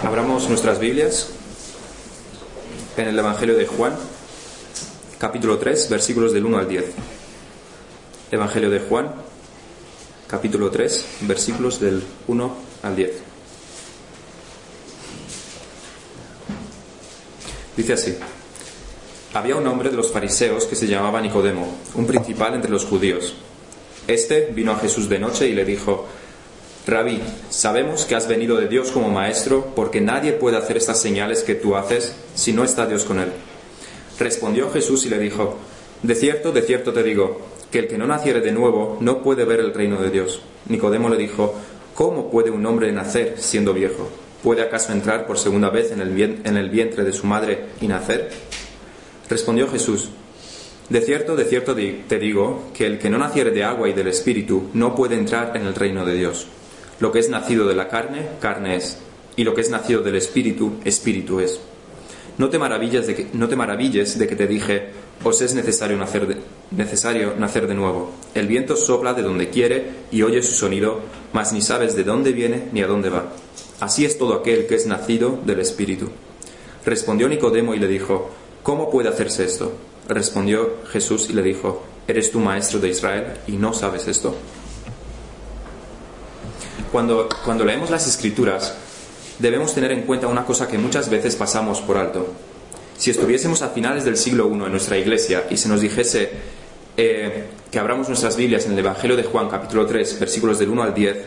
Abramos nuestras Biblias en el Evangelio de Juan, capítulo 3, versículos del 1 al 10. Evangelio de Juan, capítulo 3, versículos del 1 al 10. Dice así: Había un hombre de los fariseos que se llamaba Nicodemo, un principal entre los judíos. Este vino a Jesús de noche y le dijo: Rabí, sabemos que has venido de Dios como maestro, porque nadie puede hacer estas señales que tú haces si no está Dios con él. Respondió Jesús y le dijo: de cierto te digo, que el que no naciere de nuevo no puede ver el reino de Dios. Nicodemo le dijo: ¿Cómo puede un hombre nacer siendo viejo? ¿Puede acaso entrar por segunda vez en el vientre de su madre y nacer? Respondió Jesús: de cierto te digo, que el que no naciere de agua y del Espíritu no puede entrar en el reino de Dios. Lo que es nacido de la carne, carne es, y lo que es nacido del Espíritu, Espíritu es. No te maravilles de que te dije: os es necesario nacer de nuevo. El viento sopla de donde quiere y oye su sonido, mas ni sabes de dónde viene ni a dónde va. Así es todo aquel que es nacido del Espíritu. Respondió Nicodemo y le dijo: ¿cómo puede hacerse esto? Respondió Jesús y le dijo: ¿eres tú maestro de Israel y no sabes esto? Cuando leemos las Escrituras, debemos tener en cuenta una cosa que muchas veces pasamos por alto. Si estuviésemos a finales del siglo I en nuestra iglesia y se nos dijese que abramos nuestras Biblias en el Evangelio de Juan, capítulo 3, versículos del 1 al 10,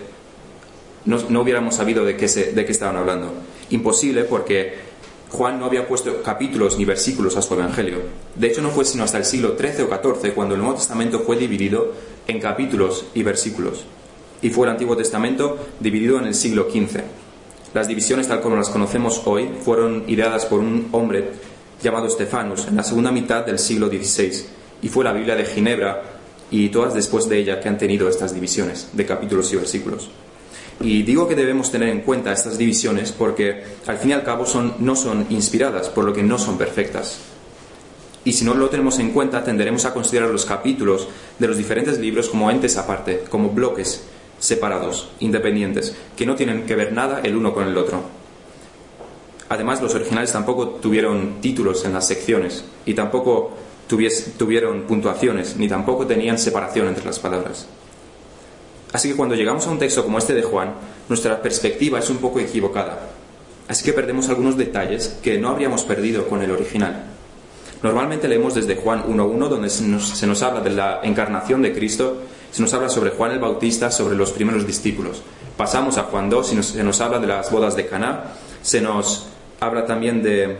no hubiéramos sabido de qué estaban hablando. Imposible, porque Juan no había puesto capítulos ni versículos a su Evangelio. De hecho, no fue sino hasta el siglo XIII o XIV cuando el Nuevo Testamento fue dividido en capítulos y versículos. Y fue el Antiguo Testamento dividido en el siglo XV. Las divisiones, tal como las conocemos hoy, fueron ideadas por un hombre llamado Estefanus en la segunda mitad del siglo XVI, y fue la Biblia de Ginebra y todas después de ella que han tenido estas divisiones de capítulos y versículos. Y digo que debemos tener en cuenta estas divisiones porque al fin y al cabo no son inspiradas, por lo que no son perfectas. Y si no lo tenemos en cuenta, tenderemos a considerar los capítulos de los diferentes libros como entes aparte, como bloques separados, independientes, que no tienen que ver nada el uno con el otro. Además, los originales tampoco tuvieron títulos en las secciones, y tampoco tuvieron puntuaciones, ni tampoco tenían separación entre las palabras. Así que cuando llegamos a un texto como este de Juan, nuestra perspectiva es un poco equivocada. Así que perdemos algunos detalles que no habríamos perdido con el original. Normalmente leemos desde Juan 1.1, donde se nos habla de la encarnación de Cristo, se nos habla sobre Juan el Bautista, sobre los primeros discípulos. Pasamos a Juan 2 y se nos habla de las bodas de Caná, se nos habla también de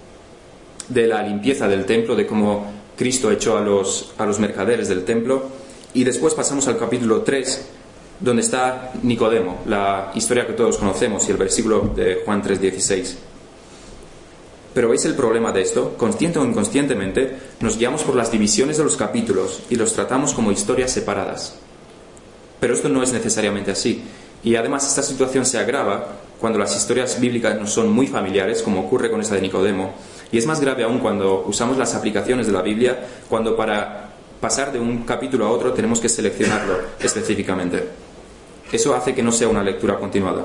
la limpieza del templo, de cómo Cristo echó a los mercaderes del templo, y después pasamos al capítulo 3, donde está Nicodemo, la historia que todos conocemos, y el versículo de Juan 3.16. Pero ¿veis el problema de esto? Consciente o inconscientemente, nos guiamos por las divisiones de los capítulos y los tratamos como historias separadas. Pero esto no es necesariamente así. Y además esta situación se agrava cuando las historias bíblicas nos son muy familiares, como ocurre con esta de Nicodemo. Y es más grave aún cuando usamos las aplicaciones de la Biblia, cuando para pasar de un capítulo a otro tenemos que seleccionarlo específicamente. Eso hace que no sea una lectura continuada.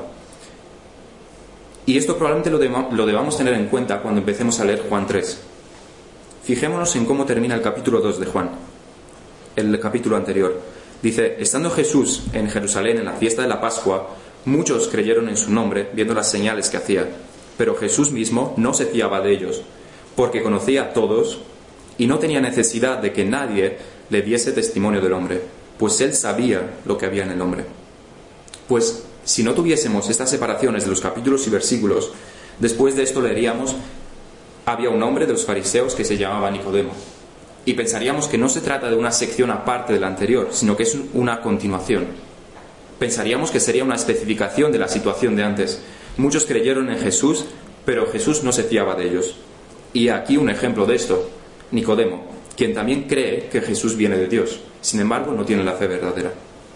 Y esto probablemente lo debamos tener en cuenta cuando empecemos a leer Juan 3. Fijémonos en cómo termina el capítulo 2 de Juan, el capítulo anterior. Dice: estando Jesús en Jerusalén en la fiesta de la Pascua, muchos creyeron en su nombre, viendo las señales que hacía. Pero Jesús mismo no se fiaba de ellos, porque conocía a todos y no tenía necesidad de que nadie le diese testimonio del hombre, pues él sabía lo que había en el hombre. Pues si no tuviésemos estas separaciones de los capítulos y versículos, después de esto leeríamos: había un hombre de los fariseos que se llamaba Nicodemo. Y pensaríamos que no se trata de una sección aparte de la anterior, sino que es una continuación. Pensaríamos que sería una especificación de la situación de antes. Muchos creyeron en Jesús, pero Jesús no se fiaba de ellos. Y aquí un ejemplo de esto: Nicodemo, quien también cree que Jesús viene de Dios, sin embargo no tiene la fe verdadera.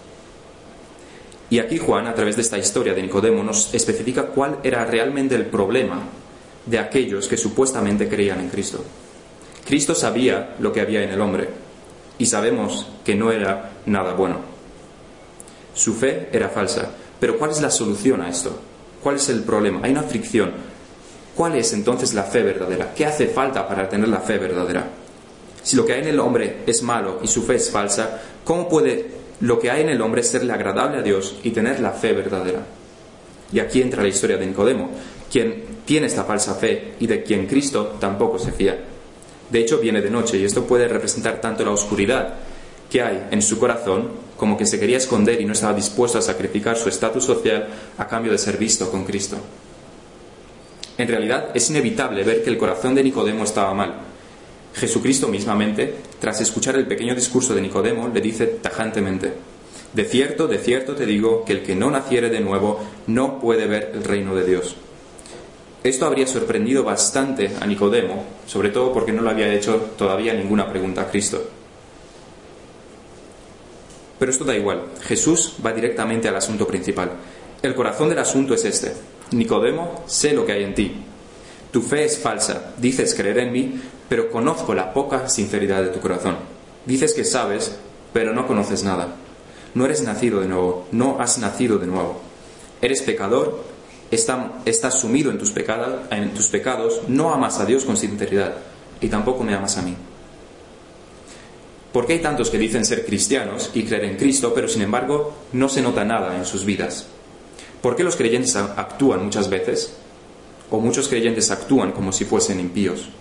Y aquí Juan, a través de esta historia de Nicodemo, nos especifica cuál era realmente el problema de aquellos que supuestamente creían en Cristo. Cristo sabía lo que había en el hombre, y sabemos que no era nada bueno. Su fe era falsa. Pero ¿cuál es la solución a esto? ¿Cuál es el problema? Hay una fricción. ¿Cuál es entonces la fe verdadera? ¿Qué hace falta para tener la fe verdadera? Si lo que hay en el hombre es malo y su fe es falsa, ¿cómo puede lo que hay en el hombre serle agradable a Dios y tener la fe verdadera? Y aquí entra la historia de Nicodemo, quien tiene esta falsa fe y de quien Cristo tampoco se fía. De hecho, viene de noche y esto puede representar tanto la oscuridad que hay en su corazón como que se quería esconder y no estaba dispuesto a sacrificar su estatus social a cambio de ser visto con Cristo. En realidad, es inevitable ver que el corazón de Nicodemo estaba mal. Jesucristo mismamente, tras escuchar el pequeño discurso de Nicodemo, le dice tajantemente: de cierto te digo que el que no naciere de nuevo no puede ver el reino de Dios. Esto habría sorprendido bastante a Nicodemo, sobre todo porque no le había hecho todavía ninguna pregunta a Cristo. Pero esto da igual, Jesús va directamente al asunto principal. El corazón del asunto es este: Nicodemo, sé lo que hay en ti. Tu fe es falsa, dices creer en mí, pero conozco la poca sinceridad de tu corazón. Dices que sabes, pero no conoces nada. No eres nacido de nuevo, no has nacido de nuevo. Eres pecador, estás sumido en tus pecados, no amas a Dios con sinceridad y tampoco me amas a mí. ¿Por qué hay tantos que dicen ser cristianos y creer en Cristo, pero sin embargo no se nota nada en sus vidas? ¿Por qué los creyentes actúan muchas veces? ¿O muchos creyentes actúan como si fuesen impíos?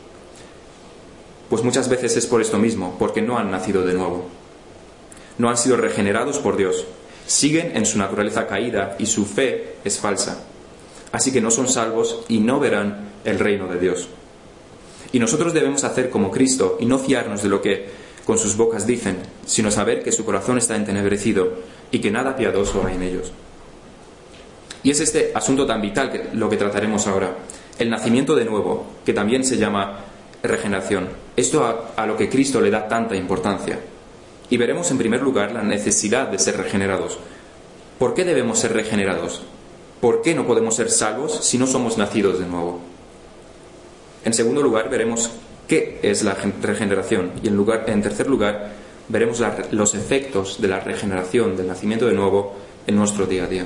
Pues muchas veces es por esto mismo, porque no han nacido de nuevo. No han sido regenerados por Dios. Siguen en su naturaleza caída y su fe es falsa. Así que no son salvos y no verán el reino de Dios. Y nosotros debemos hacer como Cristo y no fiarnos de lo que con sus bocas dicen, sino saber que su corazón está entenebrecido y que nada piadoso hay en ellos. Y es este asunto tan vital lo que trataremos ahora, el nacimiento de nuevo, que también se llama regeneración. Esto a lo que Cristo le da tanta importancia. Y veremos en primer lugar la necesidad de ser regenerados. ¿Por qué debemos ser regenerados? ¿Por qué no podemos ser salvos si no somos nacidos de nuevo? En segundo lugar veremos qué es la regeneración y en tercer lugar veremos los efectos de la regeneración, del nacimiento de nuevo en nuestro día a día.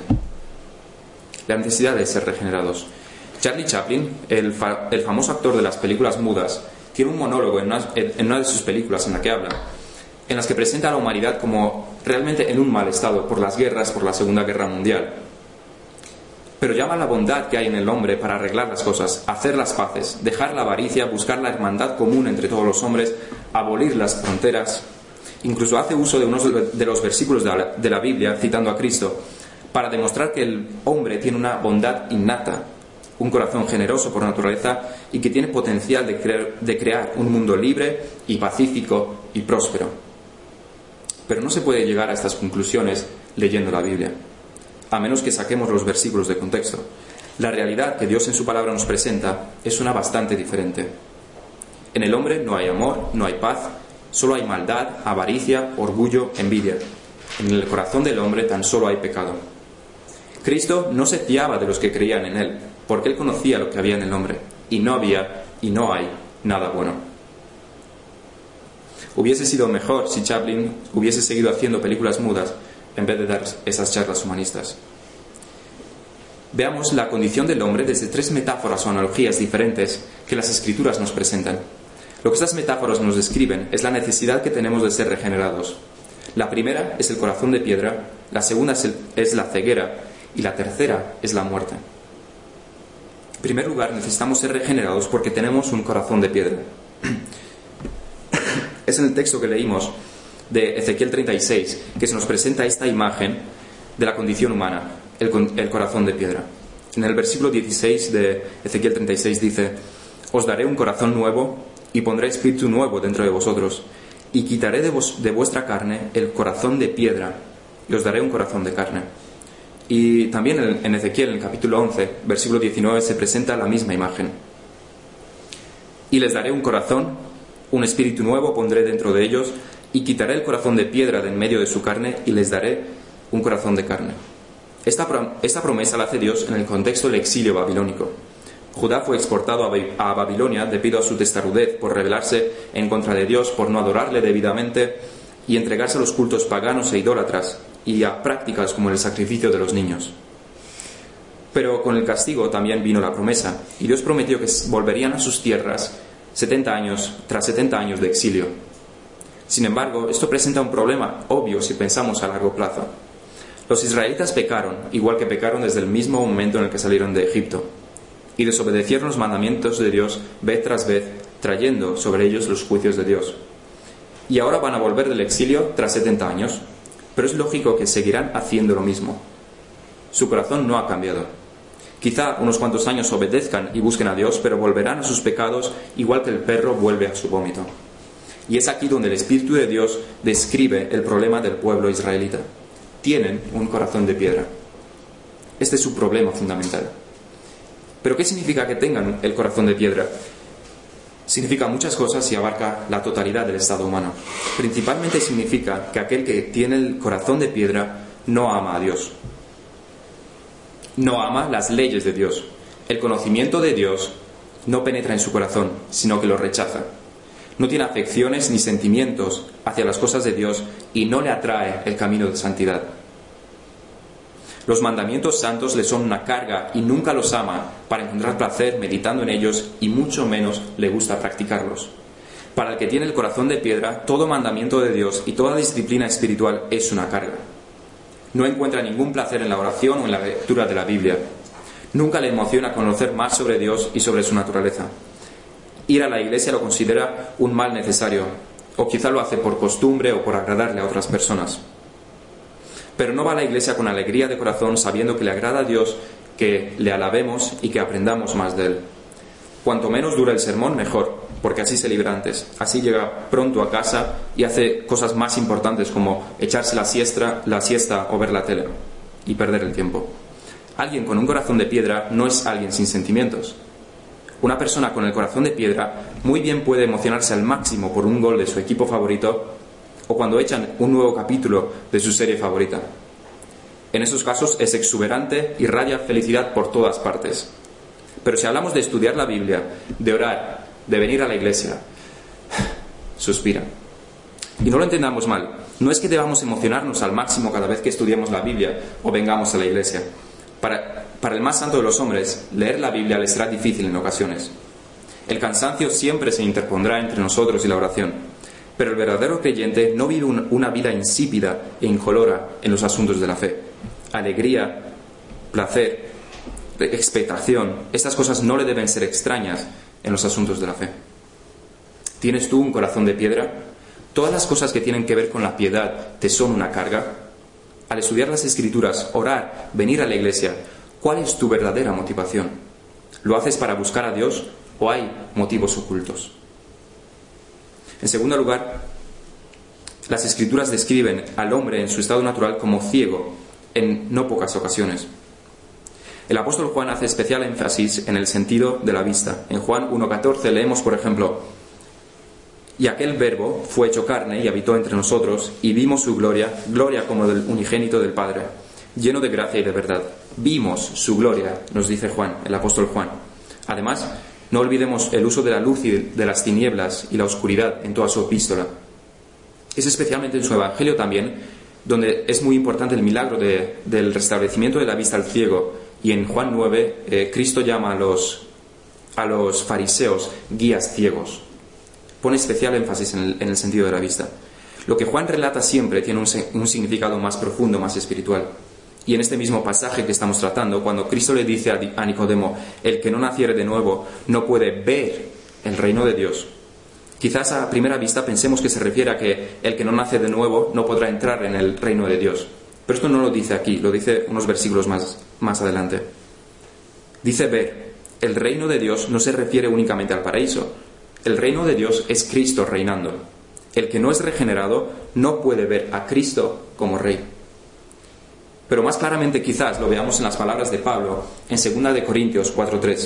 La necesidad de ser regenerados. Charlie Chaplin, el famoso actor de las películas mudas, tiene un monólogo en una de sus películas en la que habla, en las que presenta a la humanidad como realmente en un mal estado por las guerras, por la Segunda Guerra Mundial. Pero llama a la bondad que hay en el hombre para arreglar las cosas, hacer las paces, dejar la avaricia, buscar la hermandad común entre todos los hombres, abolir las fronteras. Incluso hace uso de unos de los versículos de la Biblia, citando a Cristo, para demostrar que el hombre tiene una bondad innata, un corazón generoso por naturaleza y que tiene potencial de crear un mundo libre y pacífico y próspero. Pero no se puede llegar a estas conclusiones leyendo la Biblia, a menos que saquemos los versículos de contexto. La realidad que Dios en su palabra nos presenta es una bastante diferente. En el hombre no hay amor, no hay paz, solo hay maldad, avaricia, orgullo, envidia. En el corazón del hombre tan solo hay pecado. Cristo no se fiaba de los que creían en Él, porque Él conocía lo que había en el hombre, y no había, y no hay, nada bueno. Hubiese sido mejor si Chaplin hubiese seguido haciendo películas mudas en vez de dar esas charlas humanistas. Veamos la condición del hombre desde tres metáforas o analogías diferentes que las Escrituras nos presentan. Lo que estas metáforas nos describen es la necesidad que tenemos de ser regenerados. La primera es el corazón de piedra, la segunda es la ceguera y la tercera es la muerte. En primer lugar, necesitamos ser regenerados porque tenemos un corazón de piedra. Es en el texto que leímos de Ezequiel 36 que se nos presenta esta imagen de la condición humana, el corazón de piedra. En el versículo 16 de Ezequiel 36 dice: os daré un corazón nuevo y pondré espíritu nuevo dentro de vosotros y quitaré de vuestra carne el corazón de piedra y os daré un corazón de carne. Y también en Ezequiel, en el capítulo 11, versículo 19, se presenta la misma imagen. Y les daré un corazón, un espíritu nuevo pondré dentro de ellos, y quitaré el corazón de piedra de en medio de su carne, y les daré un corazón de carne. Esta promesa la hace Dios en el contexto del exilio babilónico. Judá fue exportado a Babilonia debido a su testarudez por rebelarse en contra de Dios, por no adorarle debidamente y entregarse a los cultos paganos e idólatras y a prácticas como el sacrificio de los niños. Pero con el castigo también vino la promesa, y Dios prometió que volverían a sus tierras 70 años, tras 70 años de exilio. Sin embargo, esto presenta un problema obvio si pensamos a largo plazo. Los israelitas pecaron, igual que pecaron desde el mismo momento en el que salieron de Egipto, y desobedecieron los mandamientos de Dios vez tras vez, trayendo sobre ellos los juicios de Dios. Y ahora van a volver del exilio tras 70 años, pero es lógico que seguirán haciendo lo mismo. Su corazón no ha cambiado. Quizá unos cuantos años obedezcan y busquen a Dios, pero volverán a sus pecados igual que el perro vuelve a su vómito. Y es aquí donde el Espíritu de Dios describe el problema del pueblo israelita. Tienen un corazón de piedra. Este es su problema fundamental. ¿Pero qué significa que tengan el corazón de piedra? Significa muchas cosas y abarca la totalidad del estado humano. Principalmente significa que aquel que tiene el corazón de piedra no ama a Dios. No ama las leyes de Dios. El conocimiento de Dios no penetra en su corazón, sino que lo rechaza. No tiene afecciones ni sentimientos hacia las cosas de Dios y no le atrae el camino de santidad. Los mandamientos santos le son una carga y nunca los ama para encontrar placer meditando en ellos y mucho menos le gusta practicarlos. Para el que tiene el corazón de piedra, todo mandamiento de Dios y toda disciplina espiritual es una carga. No encuentra ningún placer en la oración o en la lectura de la Biblia. Nunca le emociona conocer más sobre Dios y sobre su naturaleza. Ir a la iglesia lo considera un mal necesario, o quizá lo hace por costumbre o por agradarle a otras personas. Pero no va a la iglesia con alegría de corazón sabiendo que le agrada a Dios que le alabemos y que aprendamos más de Él. Cuanto menos dura el sermón, mejor, porque así se libra antes. Así llega pronto a casa y hace cosas más importantes como echarse la siesta o ver la tele y perder el tiempo. Alguien con un corazón de piedra no es alguien sin sentimientos. Una persona con el corazón de piedra muy bien puede emocionarse al máximo por un gol de su equipo favorito o cuando echan un nuevo capítulo de su serie favorita. En esos casos es exuberante y irradia felicidad por todas partes. Pero si hablamos de estudiar la Biblia, de orar, de venir a la iglesia, suspira. Y no lo entendamos mal, no es que debamos emocionarnos al máximo cada vez que estudiemos la Biblia o vengamos a la iglesia. Para el más santo de los hombres, leer la Biblia le será difícil en ocasiones. El cansancio siempre se interpondrá entre nosotros y la oración. Pero el verdadero creyente no vive una vida insípida e incolora en los asuntos de la fe. Alegría, placer, expectación, estas cosas no le deben ser extrañas en los asuntos de la fe. ¿Tienes tú un corazón de piedra? ¿Todas las cosas que tienen que ver con la piedad te son una carga? Al estudiar las Escrituras, orar, venir a la iglesia, ¿cuál es tu verdadera motivación? ¿Lo haces para buscar a Dios o hay motivos ocultos? En segundo lugar, las Escrituras describen al hombre en su estado natural como ciego en no pocas ocasiones. El apóstol Juan hace especial énfasis en el sentido de la vista. En Juan 1:14 leemos, por ejemplo: «Y aquel verbo fue hecho carne y habitó entre nosotros, y vimos su gloria, gloria como del unigénito del Padre, lleno de gracia y de verdad». Vimos su gloria, nos dice Juan, el apóstol Juan. Además, no olvidemos el uso de la luz y de las tinieblas y la oscuridad en toda su epístola. Es especialmente en su evangelio también donde es muy importante el milagro del restablecimiento de la vista al ciego. Y en Juan 9, Cristo llama a los fariseos guías ciegos. Pone especial énfasis en el sentido de la vista. Lo que Juan relata siempre tiene un significado más profundo, más espiritual. Y en este mismo pasaje que estamos tratando, cuando Cristo le dice a Nicodemo: el que no naciere de nuevo no puede ver el reino de Dios, quizás a primera vista pensemos que se refiere a que el que no nace de nuevo no podrá entrar en el reino de Dios. Pero esto no lo dice aquí, lo dice unos versículos más adelante. Dice ver. El reino de Dios no se refiere únicamente al paraíso. El reino de Dios es Cristo reinando. El que no es regenerado no puede ver a Cristo como Rey. Pero más claramente quizás lo veamos en las palabras de Pablo en 2 de Corintios 4:3.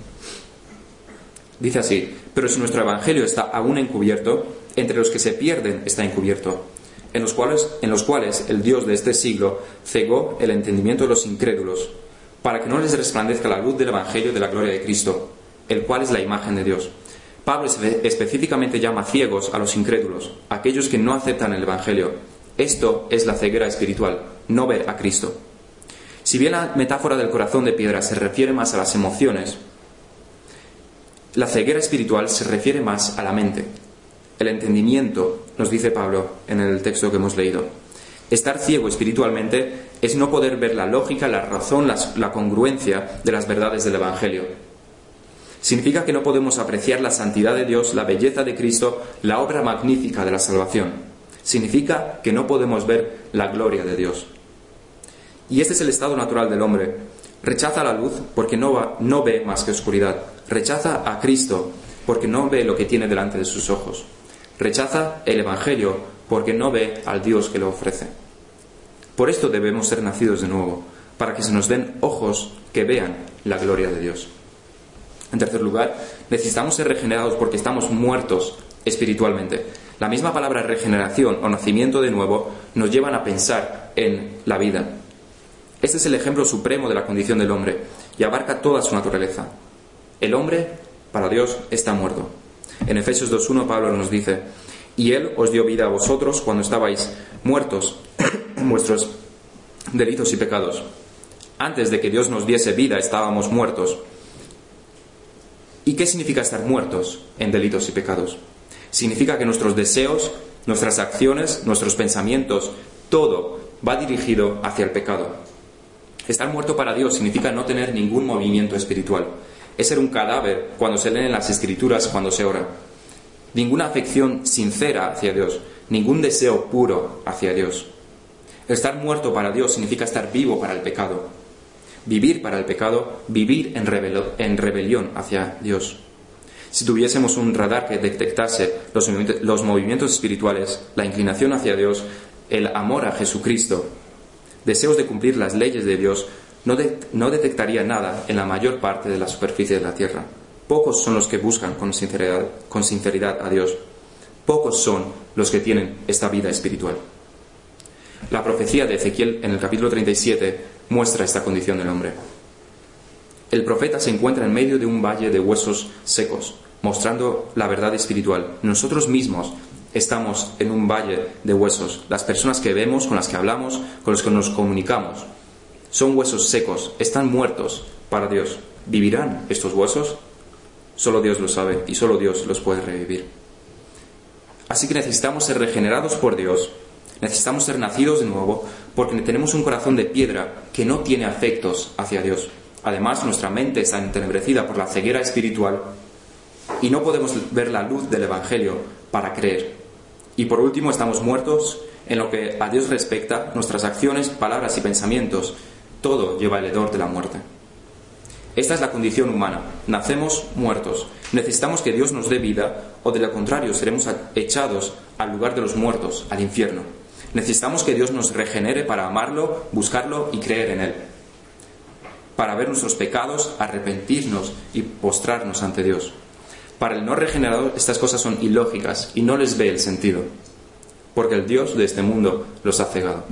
Dice así: «Pero si nuestro evangelio está aún encubierto, entre los que se pierden está encubierto, en los cuales el Dios de este siglo cegó el entendimiento de los incrédulos, para que no les resplandezca la luz del evangelio de la gloria de Cristo, el cual es la imagen de Dios». Pablo específicamente llama ciegos a los incrédulos, aquellos que no aceptan el evangelio. Esto es la ceguera espiritual, no ver a Cristo. Si bien la metáfora del corazón de piedra se refiere más a las emociones, la ceguera espiritual se refiere más a la mente. El entendimiento, nos dice Pablo en el texto que hemos leído. Estar ciego espiritualmente es no poder ver la lógica, la razón, la congruencia de las verdades del Evangelio. Significa que no podemos apreciar la santidad de Dios, la belleza de Cristo, la obra magnífica de la salvación. Significa que no podemos ver la gloria de Dios. Y este es el estado natural del hombre. Rechaza la luz porque no ve más que oscuridad. Rechaza a Cristo porque no ve lo que tiene delante de sus ojos. Rechaza el Evangelio porque no ve al Dios que lo ofrece. Por esto debemos ser nacidos de nuevo, para que se nos den ojos que vean la gloria de Dios. En tercer lugar, necesitamos ser regenerados porque estamos muertos espiritualmente. La misma palabra regeneración o nacimiento de nuevo nos llevan a pensar en la vida. Este es el ejemplo supremo de la condición del hombre y abarca toda su naturaleza. El hombre, para Dios, está muerto. En Efesios 2:1 Pablo nos dice: y Él os dio vida a vosotros cuando estabais muertos en vuestros delitos y pecados. Antes de que Dios nos diese vida estábamos muertos. ¿Y qué significa estar muertos en delitos y pecados? Significa que nuestros deseos, nuestras acciones, nuestros pensamientos, todo va dirigido hacia el pecado. Estar muerto para Dios significa no tener ningún movimiento espiritual. Es ser un cadáver cuando se leen las Escrituras, cuando se ora. Ninguna afección sincera hacia Dios, ningún deseo puro hacia Dios. Estar muerto para Dios significa estar vivo para el pecado. Vivir para el pecado, vivir en rebelión hacia Dios. Si tuviésemos un radar que detectase los movimientos espirituales, la inclinación hacia Dios, el amor a Jesucristo, deseos de cumplir las leyes de Dios, no detectaría nada en la mayor parte de la superficie de la tierra. Pocos son los que buscan con sinceridad a Dios. Pocos son los que tienen esta vida espiritual. La profecía de Ezequiel en el capítulo 37 muestra esta condición del hombre. El profeta se encuentra en medio de un valle de huesos secos, mostrando la verdad espiritual. Nosotros mismos estamos en un valle de huesos. Las personas que vemos, con las que hablamos, con las que nos comunicamos, son huesos secos, están muertos para Dios. ¿Vivirán estos huesos? Solo Dios lo sabe y solo Dios los puede revivir. Así que necesitamos ser regenerados por Dios. Necesitamos ser nacidos de nuevo porque tenemos un corazón de piedra que no tiene afectos hacia Dios. Además, nuestra mente está entenebrecida por la ceguera espiritual y no podemos ver la luz del Evangelio para creer. Y por último, estamos muertos en lo que a Dios respecta. Nuestras acciones, palabras y pensamientos, todo lleva el hedor de la muerte. Esta es la condición humana. Nacemos muertos. Necesitamos que Dios nos dé vida o de lo contrario seremos echados al lugar de los muertos, al infierno. Necesitamos que Dios nos regenere para amarlo, buscarlo y creer en Él. Para ver nuestros pecados, arrepentirnos y postrarnos ante Dios. Para el no regenerado estas cosas son ilógicas y no les ve el sentido, porque el Dios de este mundo los ha cegado.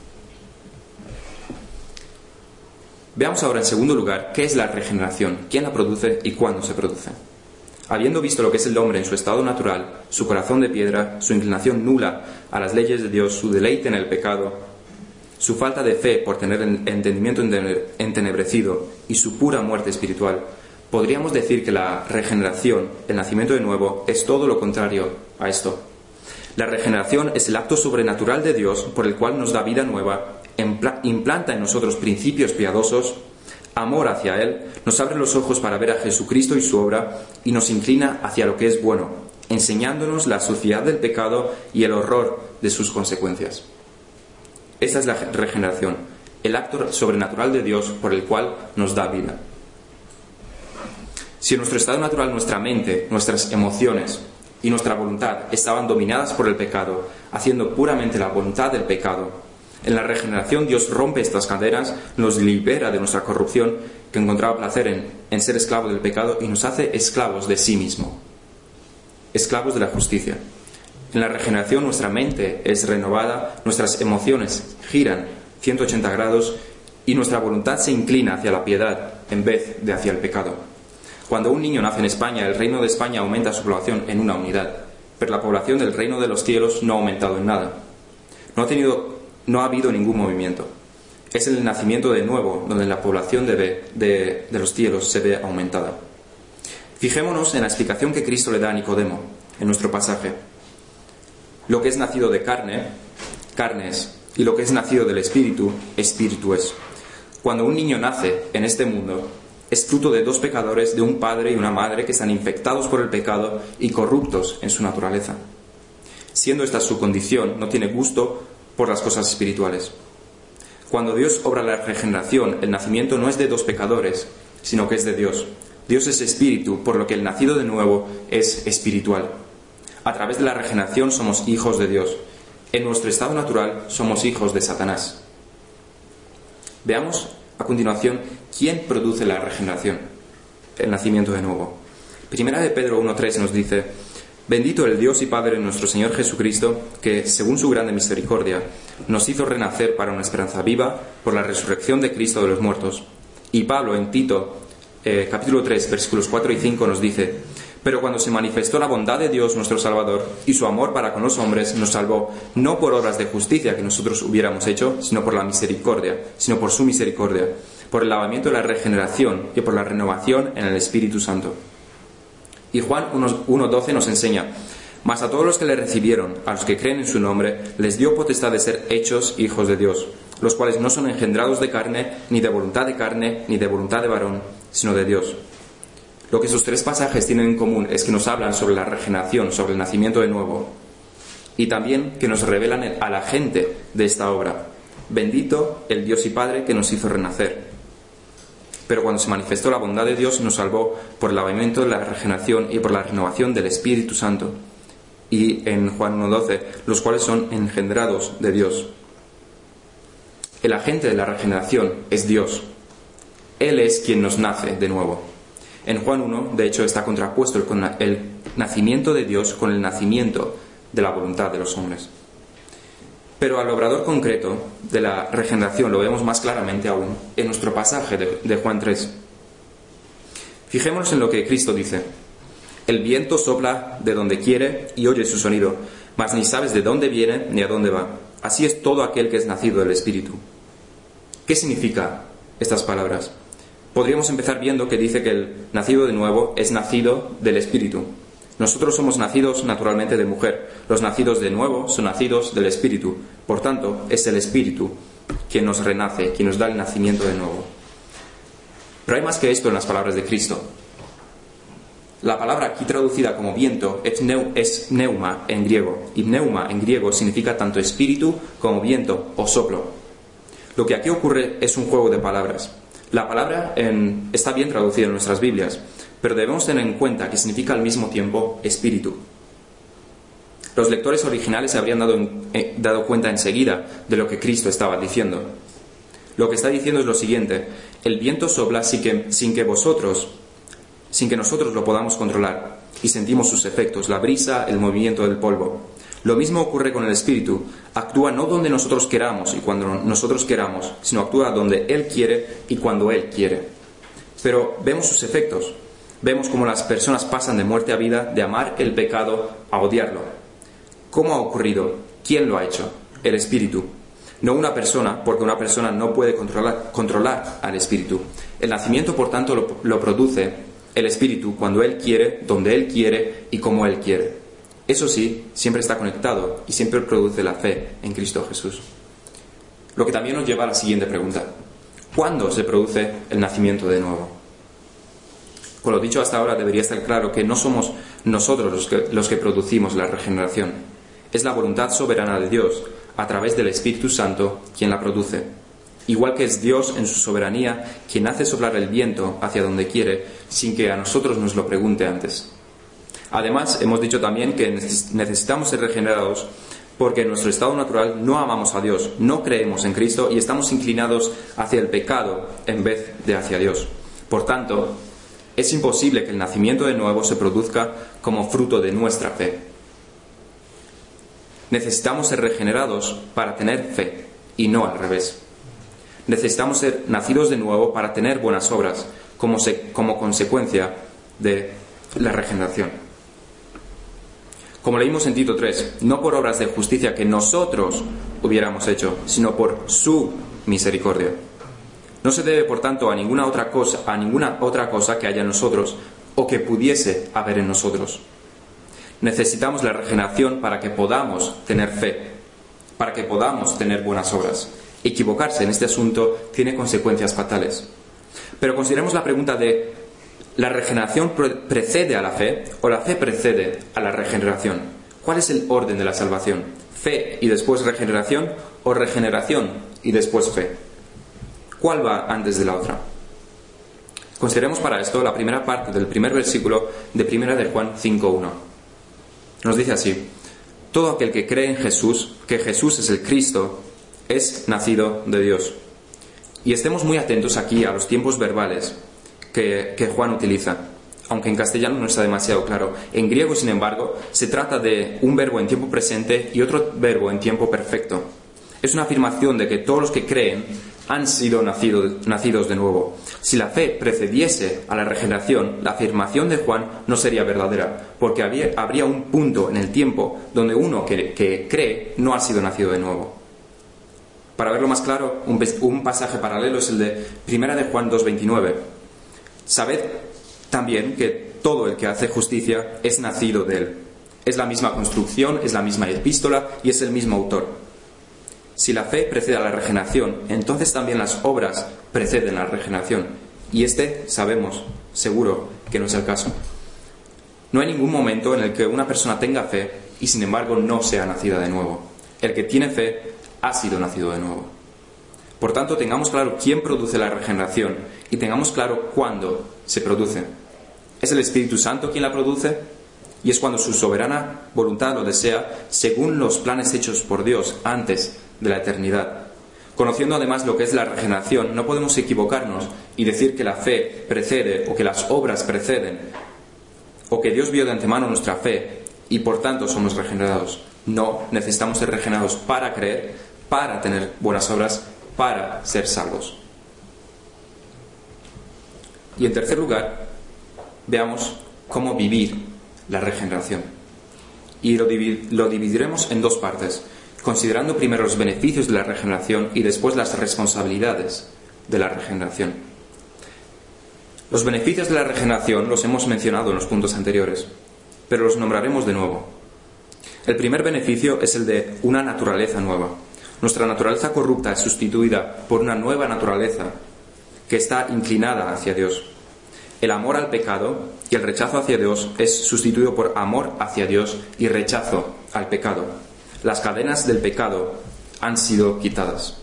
Veamos ahora en segundo lugar qué es la regeneración, quién la produce y cuándo se produce. Habiendo visto lo que es el hombre en su estado natural, su corazón de piedra, su inclinación nula a las leyes de Dios, su deleite en el pecado, su falta de fe por tener entendimiento entenebrecido y su pura muerte espiritual, podríamos decir que la regeneración, el nacimiento de nuevo, es todo lo contrario a esto. La regeneración es el acto sobrenatural de Dios por el cual nos da vida nueva, implanta en nosotros principios piadosos, amor hacia Él, nos abre los ojos para ver a Jesucristo y su obra y nos inclina hacia lo que es bueno, enseñándonos la suciedad del pecado y el horror de sus consecuencias. Esta es la regeneración, el acto sobrenatural de Dios por el cual nos da vida. Si en nuestro estado natural nuestra mente, nuestras emociones y nuestra voluntad estaban dominadas por el pecado, haciendo puramente la voluntad del pecado, en la regeneración Dios rompe estas cadenas, nos libera de nuestra corrupción que encontraba placer en ser esclavo del pecado y nos hace esclavos de sí mismo, esclavos de la justicia. En la regeneración nuestra mente es renovada, nuestras emociones giran 180 grados y nuestra voluntad se inclina hacia la piedad en vez de hacia el pecado. Cuando un niño nace en España, el reino de España aumenta su población en una unidad, pero la población del reino de los cielos no ha aumentado en nada. No ha habido ningún movimiento. Es el nacimiento de nuevo, donde la población de los cielos se ve aumentada. Fijémonos en la explicación que Cristo le da a Nicodemo en nuestro pasaje. Lo que es nacido de carne, carne es, y lo que es nacido del Espíritu, Espíritu es. Cuando un niño nace en este mundo, es fruto de dos pecadores, de un padre y una madre que están infectados por el pecado y corruptos en su naturaleza. Siendo esta su condición, no tiene gusto por las cosas espirituales. Cuando Dios obra la regeneración, el nacimiento no es de dos pecadores, sino que es de Dios. Dios es espíritu, por lo que el nacido de nuevo es espiritual. A través de la regeneración somos hijos de Dios. En nuestro estado natural somos hijos de Satanás. Veamos a continuación quién produce la regeneración, el nacimiento de nuevo. Primera de Pedro 1:3 nos dice: bendito el Dios y Padre de nuestro Señor Jesucristo, que, según su grande misericordia, nos hizo renacer para una esperanza viva por la resurrección de Cristo de los muertos. Y Pablo en Tito, capítulo 3, versículos 4 y 5 nos dice: pero cuando se manifestó la bondad de Dios nuestro Salvador y su amor para con los hombres, nos salvó no por obras de justicia que nosotros hubiéramos hecho, sino por su misericordia, por el lavamiento de la regeneración y por la renovación en el Espíritu Santo. Y Juan 1:12 nos enseña: mas a todos los que le recibieron, a los que creen en su nombre, les dio potestad de ser hechos hijos de Dios, los cuales no son engendrados de carne, ni de voluntad de carne, ni de voluntad de varón, sino de Dios. Lo que esos tres pasajes tienen en común es que nos hablan sobre la regeneración, sobre el nacimiento de nuevo, y también que nos revelan a la gente de esta obra. Bendito el Dios y Padre que nos hizo renacer. Pero cuando se manifestó la bondad de Dios, nos salvó por el lavamiento de la regeneración y por la renovación del Espíritu Santo. Y en Juan 1:12, los cuales son engendrados de Dios. El agente de la regeneración es Dios. Él es quien nos nace de nuevo. En Juan 1, de hecho, está contrapuesto el nacimiento de Dios con el nacimiento de la voluntad de los hombres. Pero al obrador concreto de la regeneración lo vemos más claramente aún en nuestro pasaje de Juan 3. Fijémonos en lo que Cristo dice: el viento sopla de donde quiere y oye su sonido, mas ni sabes de dónde viene ni a dónde va. Así es todo aquel que es nacido del Espíritu. ¿Qué significa estas palabras? Podríamos empezar viendo que dice que el nacido de nuevo es nacido del Espíritu. Nosotros somos nacidos naturalmente de mujer. Los nacidos de nuevo son nacidos del Espíritu. Por tanto, es el Espíritu quien nos renace, quien nos da el nacimiento de nuevo. Pero hay más que esto en las palabras de Cristo. La palabra aquí traducida como viento es pneuma en griego. Y pneuma en griego significa tanto espíritu como viento o soplo. Lo que aquí ocurre es un juego de palabras. La palabra está bien traducida en nuestras Biblias, pero debemos tener en cuenta que significa al mismo tiempo espíritu. Los lectores originales se habrían dado cuenta enseguida de lo que Cristo estaba diciendo. Lo que está diciendo es lo siguiente: el viento sopla sin que nosotros lo podamos controlar, y sentimos sus efectos, la brisa, el movimiento del polvo. Lo mismo ocurre con el Espíritu. Actúa no donde nosotros queramos y cuando nosotros queramos, sino actúa donde Él quiere y cuando Él quiere. Pero vemos sus efectos. Vemos cómo las personas pasan de muerte a vida, de amar el pecado a odiarlo. ¿Cómo ha ocurrido? ¿Quién lo ha hecho? El Espíritu. No una persona, porque una persona no puede controlar al Espíritu. El nacimiento, por tanto, lo produce el Espíritu cuando Él quiere, donde Él quiere y como Él quiere. Eso sí, siempre está conectado y siempre produce la fe en Cristo Jesús. Lo que también nos lleva a la siguiente pregunta: ¿cuándo se produce el nacimiento de nuevo? Con lo dicho hasta ahora debería estar claro que no somos nosotros los que producimos la regeneración. Es la voluntad soberana de Dios, a través del Espíritu Santo, quien la produce. Igual que es Dios en su soberanía quien hace soplar el viento hacia donde quiere, sin que a nosotros nos lo pregunte antes. Además, hemos dicho también que necesitamos ser regenerados porque en nuestro estado natural no amamos a Dios, no creemos en Cristo y estamos inclinados hacia el pecado en vez de hacia Dios. Por tanto, es imposible que el nacimiento de nuevo se produzca como fruto de nuestra fe. Necesitamos ser regenerados para tener fe y no al revés. Necesitamos ser nacidos de nuevo para tener buenas obras como consecuencia de la regeneración. Como leímos en Tito 3, no por obras de justicia que nosotros hubiéramos hecho, sino por su misericordia. No se debe, por tanto, a ninguna otra cosa que haya en nosotros o que pudiese haber en nosotros. Necesitamos la regeneración para que podamos tener fe, para que podamos tener buenas obras. Equivocarse en este asunto tiene consecuencias fatales. Pero consideremos la pregunta de: ¿la regeneración precede a la fe o la fe precede a la regeneración? ¿Cuál es el orden de la salvación? ¿Fe y después regeneración o regeneración y después fe? ¿Cuál va antes de la otra? Consideremos para esto la primera parte del primer versículo de 1 de Juan 5:1. Nos dice así: todo aquel que cree en Jesús, que Jesús es el Cristo, es nacido de Dios. Y estemos muy atentos aquí a los tiempos verbales que Juan utiliza, aunque en castellano no está demasiado claro. En griego, sin embargo, se trata de un verbo en tiempo presente y otro verbo en tiempo perfecto. Es una afirmación de que todos los que creen han sido nacidos de nuevo. Si la fe precediese a la regeneración, la afirmación de Juan no sería verdadera, porque habría un punto en el tiempo donde uno que cree no ha sido nacido de nuevo. Para verlo más claro, un pasaje paralelo es el de 1 de Juan 2:29. Sabed también que todo el que hace justicia es nacido de él. Es la misma construcción, es la misma epístola y es el mismo autor. Si la fe precede a la regeneración, entonces también las obras preceden a la regeneración. Y sabemos, seguro, que no es el caso. No hay ningún momento en el que una persona tenga fe y sin embargo no sea nacida de nuevo. El que tiene fe ha sido nacido de nuevo. Por tanto, tengamos claro quién produce la regeneración y tengamos claro cuándo se produce. ¿Es el Espíritu Santo quien la produce? Y es cuando su soberana voluntad lo desea, según los planes hechos por Dios antes de la eternidad. Conociendo además lo que es la regeneración, no podemos equivocarnos y decir que la fe precede o que las obras preceden o que Dios vio de antemano nuestra fe y por tanto somos regenerados. No, necesitamos ser regenerados para creer, para tener buenas obras, para ser salvos. Y en tercer lugar, veamos cómo vivir la regeneración. Y lo dividiremos en dos partes, considerando primero los beneficios de la regeneración y después las responsabilidades de la regeneración. Los beneficios de la regeneración los hemos mencionado en los puntos anteriores, pero los nombraremos de nuevo. El primer beneficio es el de una naturaleza nueva. Nuestra naturaleza corrupta es sustituida por una nueva naturaleza que está inclinada hacia Dios. El amor al pecado y el rechazo hacia Dios es sustituido por amor hacia Dios y rechazo al pecado. Las cadenas del pecado han sido quitadas.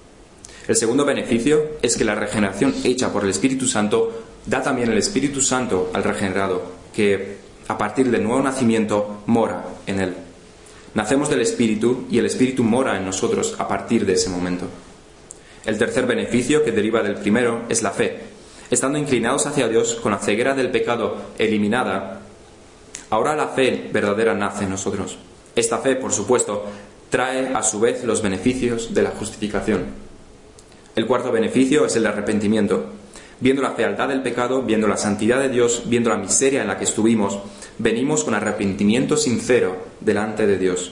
El segundo beneficio es que la regeneración hecha por el Espíritu Santo da también el Espíritu Santo al regenerado, que a partir del nuevo nacimiento mora en él. Nacemos del Espíritu y el Espíritu mora en nosotros a partir de ese momento. El tercer beneficio, que deriva del primero, es la fe. Estando inclinados hacia Dios, con la ceguera del pecado eliminada, ahora la fe verdadera nace en nosotros. Esta fe, por supuesto, trae a su vez los beneficios de la justificación. El cuarto beneficio es el de arrepentimiento. Viendo la fealdad del pecado, viendo la santidad de Dios, viendo la miseria en la que estuvimos, venimos con arrepentimiento sincero delante de Dios.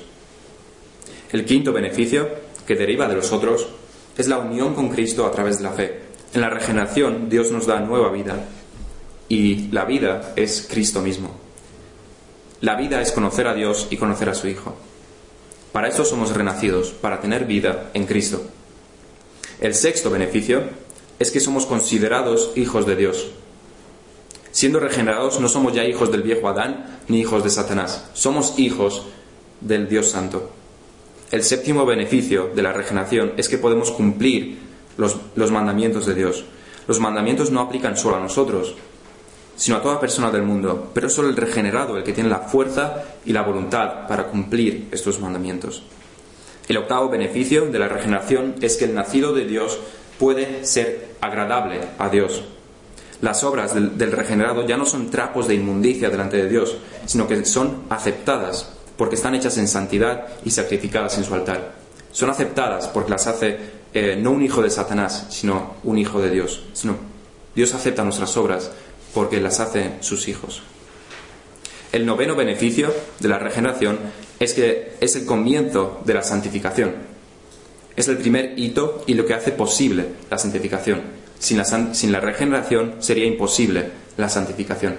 El quinto beneficio, que deriva de los otros, es la unión con Cristo a través de la fe. En la regeneración, Dios nos da nueva vida, y la vida es Cristo mismo. La vida es conocer a Dios y conocer a su Hijo. Para eso somos renacidos, para tener vida en Cristo. El sexto beneficio es que somos considerados hijos de Dios. Siendo regenerados, no somos ya hijos del viejo Adán ni hijos de Satanás. Somos hijos del Dios Santo. El séptimo beneficio de la regeneración es que podemos cumplir los mandamientos de Dios. Los mandamientos no aplican solo a nosotros, sino a toda persona del mundo, pero es solo el regenerado el que tiene la fuerza y la voluntad para cumplir estos mandamientos. El octavo beneficio de la regeneración es que el nacido de Dios puede ser agradable a Dios. Las obras del regenerado ya no son trapos de inmundicia delante de Dios, sino que son aceptadas porque están hechas en santidad y sacrificadas en su altar. Son aceptadas porque las hace no un hijo de Satanás, sino un hijo de Dios. Dios acepta nuestras obras porque las hace sus hijos. El noveno beneficio de la regeneración es que es el comienzo de la santificación. Es el primer hito y lo que hace posible la santificación. Sin la regeneración sería imposible la santificación.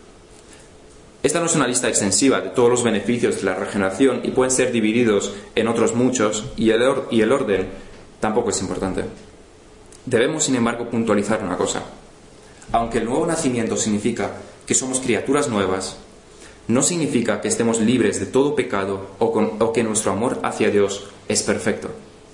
Esta no es una lista extensiva de todos los beneficios de la regeneración y pueden ser divididos en otros muchos, y el orden tampoco es importante. Debemos, sin embargo, puntualizar una cosa. Aunque el nuevo nacimiento significa que somos criaturas nuevas, no significa que estemos libres de todo pecado o que nuestro amor hacia Dios es perfecto.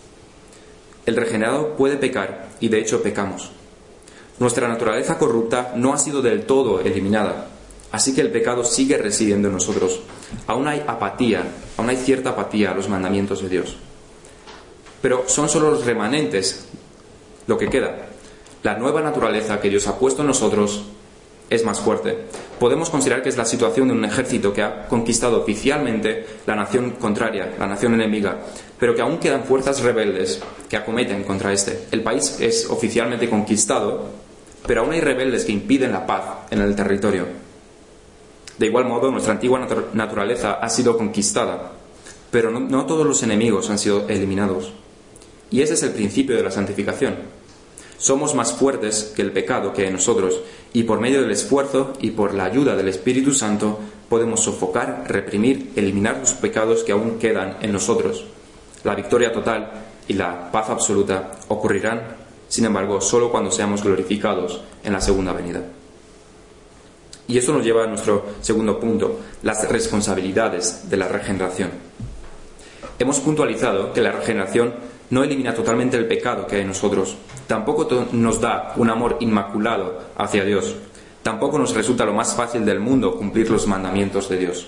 El regenerado puede pecar y de hecho pecamos. Nuestra naturaleza corrupta no ha sido del todo eliminada, así que el pecado sigue residiendo en nosotros. Aún hay cierta apatía a los mandamientos de Dios. Pero son solo los remanentes lo que queda. La nueva naturaleza que Dios ha puesto en nosotros es más fuerte. Podemos considerar que es la situación de un ejército que ha conquistado oficialmente la nación contraria, la nación enemiga, pero que aún quedan fuerzas rebeldes que acometen contra este. El país es oficialmente conquistado, pero aún hay rebeldes que impiden la paz en el territorio. De igual modo, nuestra antigua naturaleza ha sido conquistada, pero no todos los enemigos han sido eliminados. Y ese es el principio de la santificación. Somos más fuertes que el pecado que hay en nosotros, y por medio del esfuerzo y por la ayuda del Espíritu Santo podemos sofocar, reprimir, eliminar los pecados que aún quedan en nosotros. La victoria total y la paz absoluta ocurrirán, sin embargo, solo cuando seamos glorificados en la segunda venida. Y esto nos lleva a nuestro segundo punto, las responsabilidades de la regeneración. Hemos puntualizado que la regeneración no elimina totalmente el pecado que hay en nosotros. Tampoco nos da un amor inmaculado hacia Dios. Tampoco nos resulta lo más fácil del mundo cumplir los mandamientos de Dios.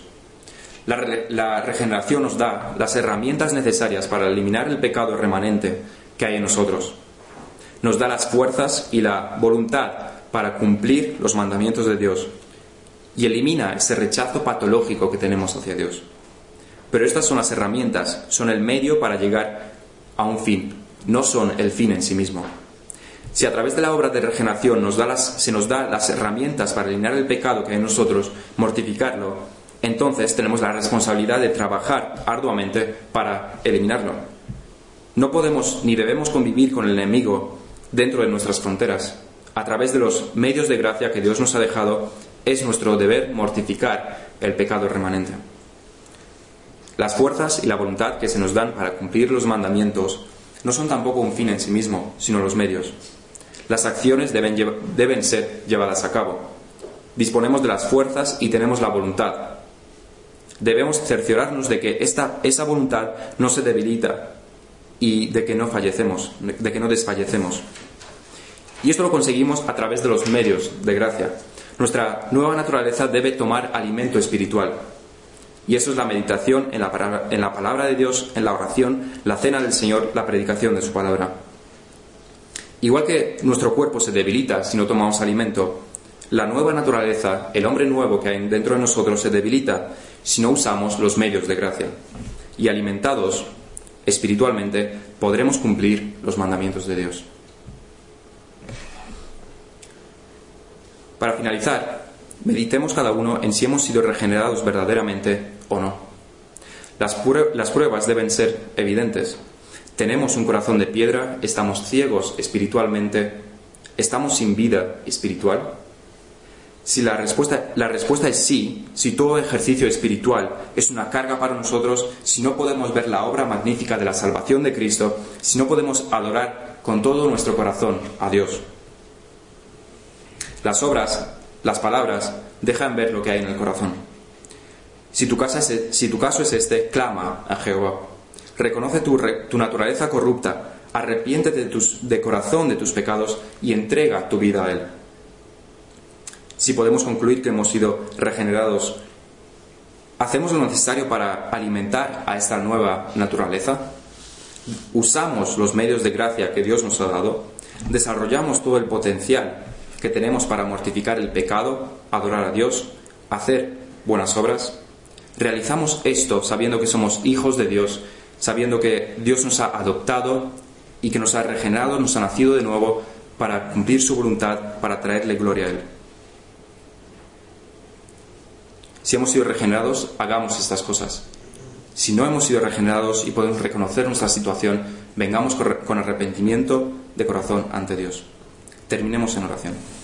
La regeneración nos da las herramientas necesarias para eliminar el pecado remanente que hay en nosotros. Nos da las fuerzas y la voluntad para cumplir los mandamientos de Dios. Y elimina ese rechazo patológico que tenemos hacia Dios. Pero estas son las herramientas, son el medio para llegar a un fin, no son el fin en sí mismo. Si a través de la obra de regeneración se nos da las herramientas para eliminar el pecado que hay en nosotros, mortificarlo, entonces tenemos la responsabilidad de trabajar arduamente para eliminarlo. No podemos ni debemos convivir con el enemigo dentro de nuestras fronteras. A través de los medios de gracia que Dios nos ha dejado, es nuestro deber mortificar el pecado remanente. Las fuerzas y la voluntad que se nos dan para cumplir los mandamientos no son tampoco un fin en sí mismo, sino los medios. Las acciones deben ser llevadas a cabo. Disponemos de las fuerzas y tenemos la voluntad. Debemos cerciorarnos de que esa voluntad no se debilita y de que no fallecemos, de que no desfallecemos. Y esto lo conseguimos a través de los medios de gracia. Nuestra nueva naturaleza debe tomar alimento espiritual. Y eso es la meditación en la palabra de Dios, en la oración, la cena del Señor, la predicación de su palabra. Igual que nuestro cuerpo se debilita si no tomamos alimento, la nueva naturaleza, el hombre nuevo que hay dentro de nosotros, se debilita si no usamos los medios de gracia. Y alimentados espiritualmente podremos cumplir los mandamientos de Dios. Para finalizar, meditemos cada uno en si hemos sido regenerados verdaderamente o no. Las pruebas deben ser evidentes. Tenemos un corazón de piedra, estamos ciegos espiritualmente, estamos sin vida espiritual. Si la respuesta es sí, si todo ejercicio espiritual es una carga para nosotros, si no podemos ver la obra magnífica de la salvación de Cristo, si no podemos adorar con todo nuestro corazón a Dios. Las obras, las palabras, dejan ver lo que hay en el corazón. Si tu caso es este, clama a Jehová. Reconoce tu naturaleza corrupta, arrepiéntete de corazón de tus pecados y entrega tu vida a Él. Si podemos concluir que hemos sido regenerados, ¿hacemos lo necesario para alimentar a esta nueva naturaleza? ¿Usamos los medios de gracia que Dios nos ha dado? ¿Desarrollamos todo el potencial que tenemos para mortificar el pecado, adorar a Dios, hacer buenas obras? ¿Realizamos esto sabiendo que somos hijos de Dios, sabiendo que Dios nos ha adoptado y que nos ha regenerado, nos ha nacido de nuevo para cumplir su voluntad, para traerle gloria a Él? Si hemos sido regenerados, hagamos estas cosas. Si no hemos sido regenerados y podemos reconocer nuestra situación, vengamos con arrepentimiento de corazón ante Dios. Terminemos en oración.